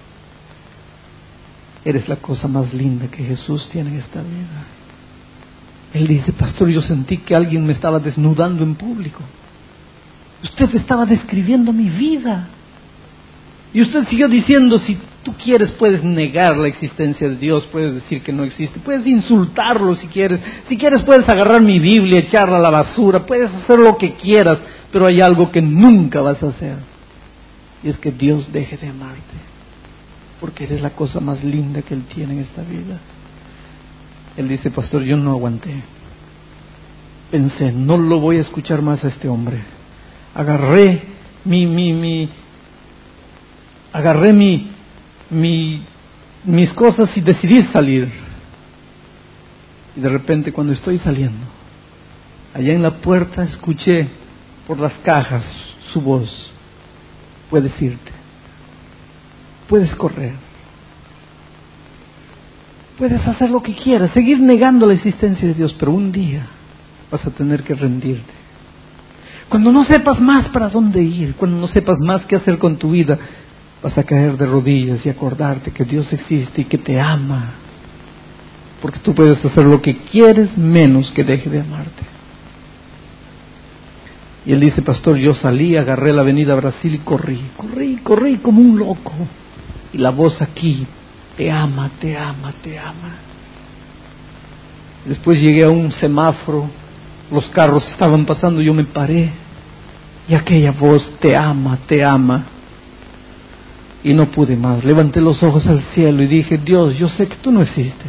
eres la cosa más linda que Jesús tiene en esta vida. Él dice: pastor, yo sentí que alguien me estaba desnudando en público. Usted estaba describiendo mi vida. Y usted siguió diciendo: si tú quieres puedes negar la existencia de Dios, puedes decir que no existe, puedes insultarlo si quieres puedes agarrar mi Biblia, echarla a la basura, puedes hacer lo que quieras, pero hay algo que nunca vas a hacer, y es que Dios deje de amarte, porque eres la cosa más linda que Él tiene en esta vida. Él dice: pastor, yo no aguanté, pensé, no lo voy a escuchar más a este hombre. Agarré mis cosas y decidí salir. Y de repente, cuando estoy saliendo, allá en la puerta escuché por las cajas su voz: puedes irte, puedes correr, puedes hacer lo que quieras, seguir negando la existencia de Dios, pero un día vas a tener que rendirte. Cuando no sepas más para dónde ir, cuando no sepas más qué hacer con tu vida, vas a caer de rodillas y acordarte que Dios existe y que te ama, porque tú puedes hacer lo que quieres menos que deje de amarte. Y él dice: pastor, yo salí, agarré la avenida Brasil y corrí como un loco, y la voz aquí: te ama, te ama, te ama. Después llegué a un semáforo, los carros estaban pasando, yo me paré y aquella voz: te ama, te ama. Y no pude más, levanté los ojos al cielo y dije: Dios, yo sé que tú no existes,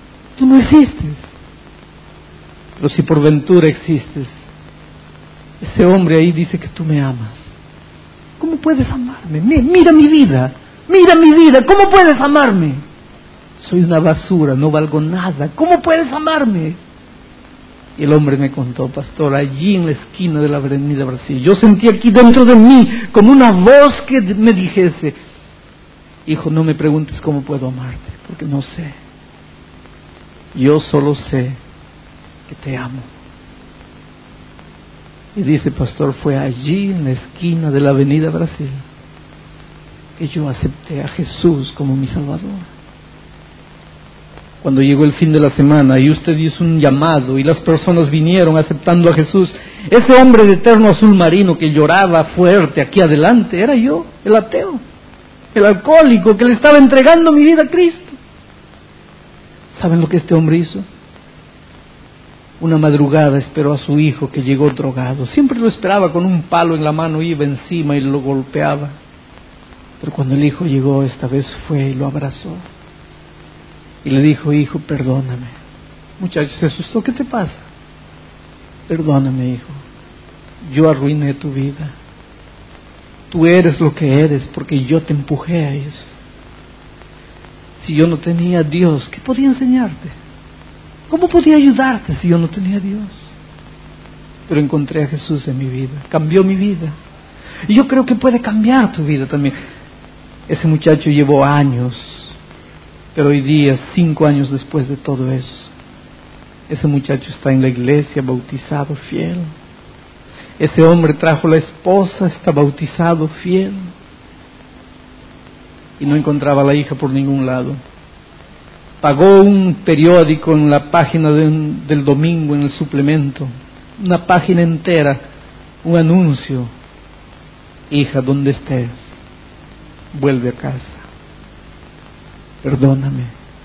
pero si por ventura existes, ese hombre ahí dice que tú me amas. ¿Cómo puedes amarme? Mira mi vida, ¿cómo puedes amarme? Soy una basura, no valgo nada, ¿cómo puedes amarme? Y el hombre me contó: pastor, allí en la esquina de la avenida Brasil, yo sentí aquí dentro de mí como una voz que me dijese: hijo, no me preguntes cómo puedo amarte, porque no sé. Yo solo sé que te amo. Y dice: pastor, fue allí en la esquina de la avenida Brasil que yo acepté a Jesús como mi Salvador. Cuando llegó el fin de la semana y usted hizo un llamado y las personas vinieron aceptando a Jesús, ese hombre de terno azul marino que lloraba fuerte aquí adelante, era yo, el ateo, el alcohólico que le estaba entregando mi vida a Cristo. ¿Saben lo que este hombre hizo? Una madrugada esperó a su hijo que llegó drogado. Siempre lo esperaba con un palo en la mano, iba encima y lo golpeaba. Pero cuando el hijo llegó, esta vez fue y lo abrazó. Y le dijo: hijo, perdóname. Muchacho se asustó: ¿qué te pasa? Perdóname, hijo. Yo arruiné tu vida. Tú eres lo que eres porque yo te empujé a eso. Si yo no tenía a Dios, ¿qué podía enseñarte? ¿Cómo podía ayudarte si yo no tenía a Dios? Pero encontré a Jesús en mi vida, cambió mi vida. Y yo creo que puede cambiar tu vida también. Ese muchacho llevó años, pero hoy día, 5 años después de todo eso, ese muchacho está en la iglesia, bautizado, fiel. Ese hombre trajo la esposa, está bautizado, fiel. Y no encontraba a la hija por ningún lado. Pagó un periódico en la página del domingo, en el suplemento, una página entera, un anuncio: hija, donde estés, vuelve a casa, perdóname,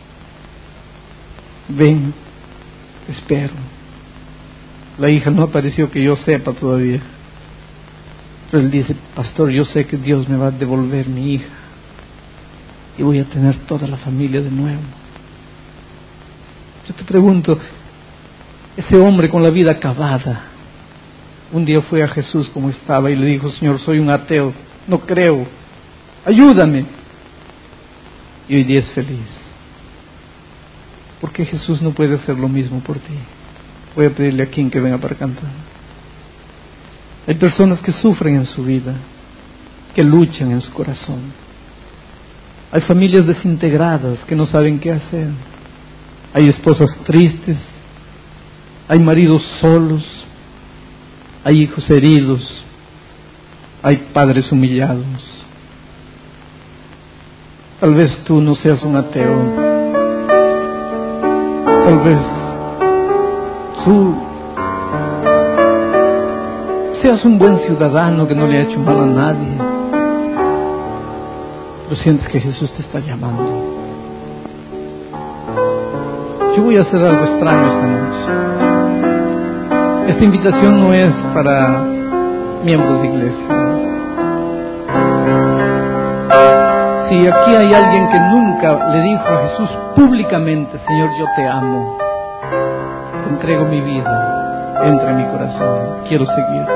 ven, te espero. La hija no apareció que yo sepa todavía, pero él dice: pastor, yo sé que Dios me va a devolver mi hija y voy a tener toda la familia de nuevo. Yo te pregunto, ese hombre con la vida acabada, un día fue a Jesús como estaba y le dijo: Señor, soy un ateo, no creo, ayúdame. Y hoy día es feliz. ¿Por qué Jesús no puede hacer lo mismo por ti? Voy a pedirle a quien que venga para cantar. Hay personas que sufren en su vida, que luchan en su corazón. Hay familias desintegradas que no saben qué hacer. Hay esposas tristes, hay maridos solos, hay hijos heridos, hay padres humillados. Tal vez tú no seas un ateo, tal vez tú seas un buen ciudadano que no le ha hecho mal a nadie, pero sientes que Jesús te está llamando. Yo voy a hacer algo extraño esta noche. Esta invitación no es para miembros de iglesia. Si aquí hay alguien que nunca le dijo a Jesús públicamente: Señor, yo te amo, te entrego mi vida, entra en mi corazón, quiero seguirte.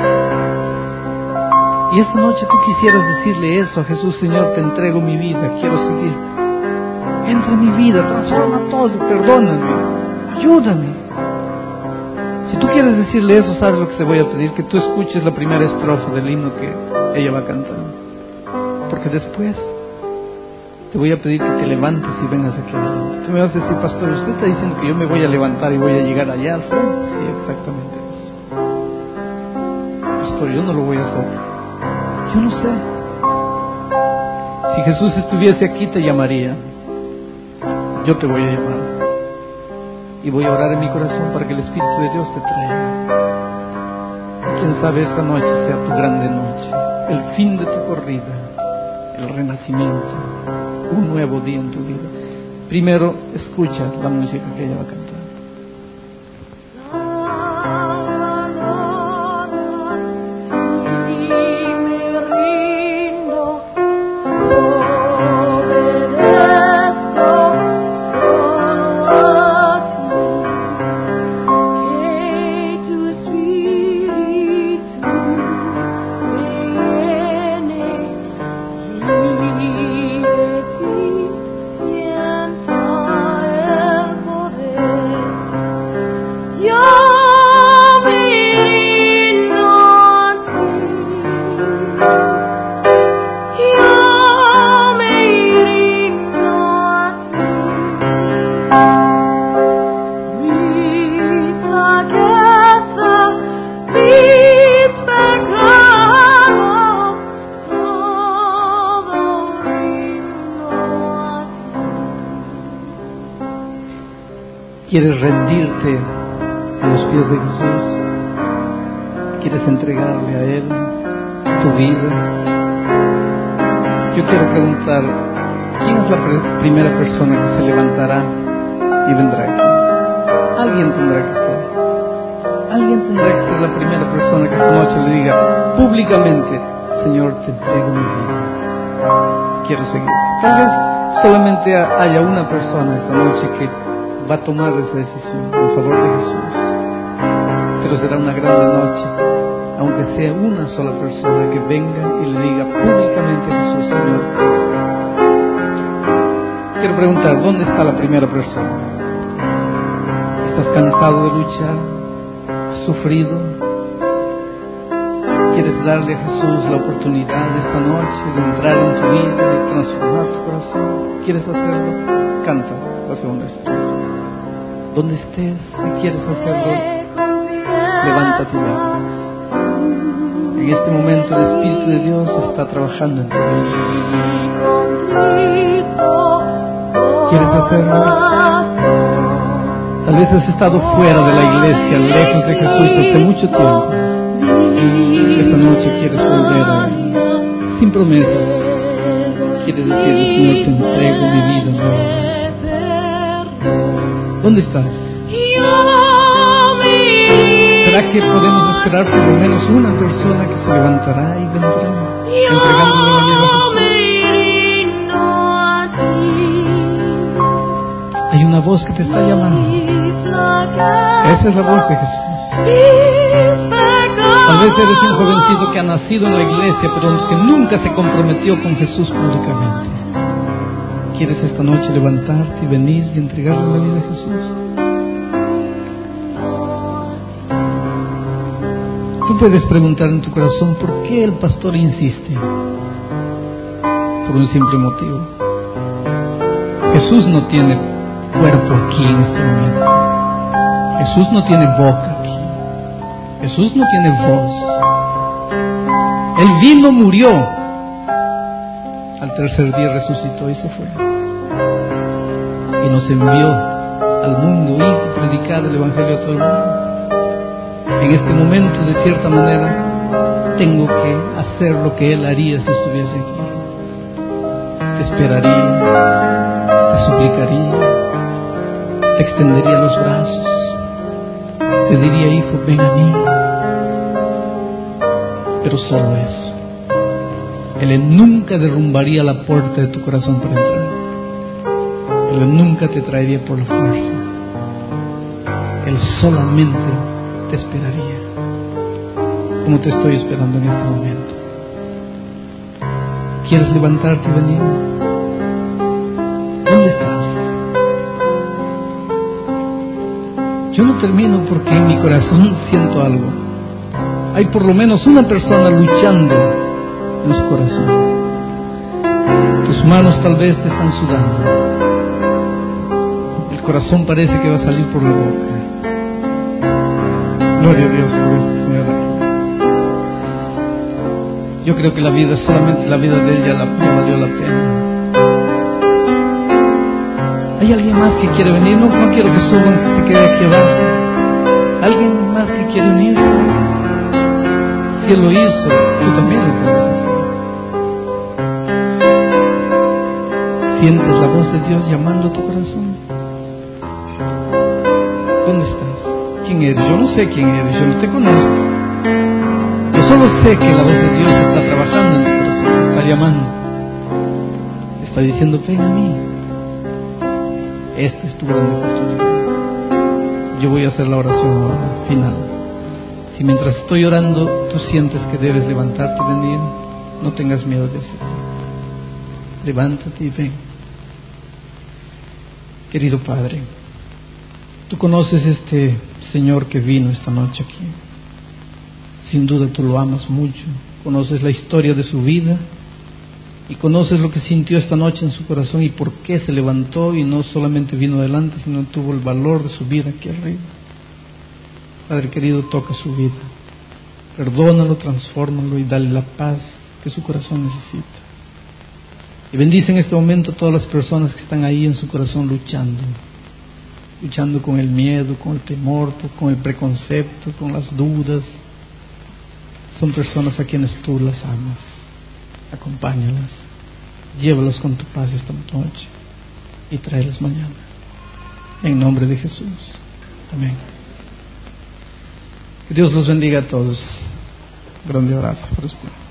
Y esta noche tú quisieras decirle eso a Jesús: Señor, te entrego mi vida, quiero seguirte. Entra en mi vida, transforma todo, perdóname, ayúdame. Si tú quieres decirle eso, ¿sabes lo que te voy a pedir? Que tú escuches la primera estrofa del himno que ella va a cantar. Porque después te voy a pedir que te levantes y vengas aquí adelante. Tú me vas a decir: pastor, usted está diciendo que yo me voy a levantar y voy a llegar allá al frente. Sí, exactamente eso. Pastor, yo no lo voy a hacer. Yo no sé. Si Jesús estuviese aquí, te llamaría. Yo te voy a llamar y voy a orar en mi corazón para que el Espíritu de Dios te traiga. Quién sabe esta noche sea tu grande noche, el fin de tu corrida, el renacimiento, un nuevo día en tu vida. Primero escucha la música que ella va a cantar. Siento el poder. ¿Quieres rendirte a los pies de Jesús? ¿Quieres entregarle a Él tu vida? Yo quiero preguntar, ¿quién es la primera persona que se levantará y vendrá aquí? Alguien tendrá que ser. Alguien tendrá que ser la primera persona que esta noche le diga públicamente: Señor, te entrego mi vida, quiero seguir. Tal vez solamente haya una persona esta noche que va a tomar esa decisión en favor de Jesús, pero será una gran noche, aunque sea una sola persona que venga y le diga públicamente a Jesús: Señor. Quiero preguntar, ¿dónde está la primera persona? ¿Estás cansado de luchar? ¿Has sufrido? ¿Quieres darle a Jesús la oportunidad esta noche de entrar en tu vida, de transformar tu corazón? ¿Quieres hacerlo? Canta la segunda estrofa. Donde estés, si quieres hacerlo, levanta tu mano. En este momento el Espíritu de Dios está trabajando en ti. ¿Quieres hacerlo? Tal vez has estado fuera de la iglesia, lejos de Jesús hace mucho tiempo. Esta noche quieres volver a Él, sin promesas. Quieres decirle: Señor, te entrego mi vida nuevamente. ¿Dónde estás? ¿Será que podemos esperar por lo menos una persona que se levantará y vendrá entregándole la vida a Jesús? Hay una voz que te está llamando. Esa es la voz de Jesús. Tal vez eres un jovencito que ha nacido en la iglesia, pero que nunca se comprometió con Jesús públicamente. ¿Quieres esta noche levantarte y venir y entregarle la vida a Jesús? Tú puedes preguntar en tu corazón: ¿por qué el pastor insiste? Por un simple motivo. Jesús no tiene cuerpo aquí en este momento. Jesús no tiene boca aquí. Jesús no tiene voz. Él vino, murió. Al tercer día resucitó y se fue. Y nos envió al mundo y predicar el Evangelio a todo el mundo. En este momento, de cierta manera, tengo que hacer lo que Él haría si estuviese aquí. Te esperaría, te suplicaría, te extendería los brazos, te diría: hijo, ven a mí. Pero solo eso. Él nunca derrumbaría la puerta de tu corazón para entrar. Él nunca te traería por la fuerza. Él solamente te esperaría, como te estoy esperando en este momento. ¿Quieres levantarte y venir? ¿Dónde estás? Yo no termino porque en mi corazón siento algo. Hay por lo menos una persona luchando en su corazón. Tus manos tal vez te están sudando. El corazón parece que va a salir por la boca. Gloria a Dios por esta señora. Yo creo que la vida, solamente la vida de ella, le valió la pena. ¿Hay alguien más que quiere venir? No quiero que suban, que se quede aquí abajo. ¿Alguien más que quiere unirse? Si Él lo hizo, tú también lo puedes hacer. ¿Sientes la voz de Dios llamando a tu corazón? ¿Dónde estás? ¿Quién eres? Yo no sé quién eres, yo no te conozco. Yo solo sé que la voz de Dios está trabajando en tu corazón, te está llamando. Te está diciendo: ven a mí. Esta es tu gran oportunidad. Yo voy a hacer la oración ahora, final. Si mientras estoy orando tú sientes que debes levantarte y venir, no tengas miedo de hacerlo. Levántate y ven. Querido Padre, tú conoces este Señor que vino esta noche aquí. Sin duda tú lo amas mucho. Conoces la historia de su vida y conoces lo que sintió esta noche en su corazón y por qué se levantó y no solamente vino adelante, sino tuvo el valor de su vida aquí arriba. Padre querido, toca su vida, perdónalo, transfórmalo y dale la paz que su corazón necesita. Y bendice en este momento a todas las personas que están ahí en su corazón luchando. luchando con el miedo, con el temor, con el preconcepto, con las dudas. Son personas a quienes tú las amas. Acompáñalas, llévalos con tu paz esta noche y tráelas mañana. En nombre de Jesús. Amén. Que Dios los bendiga a todos. Grande abrazo para usted.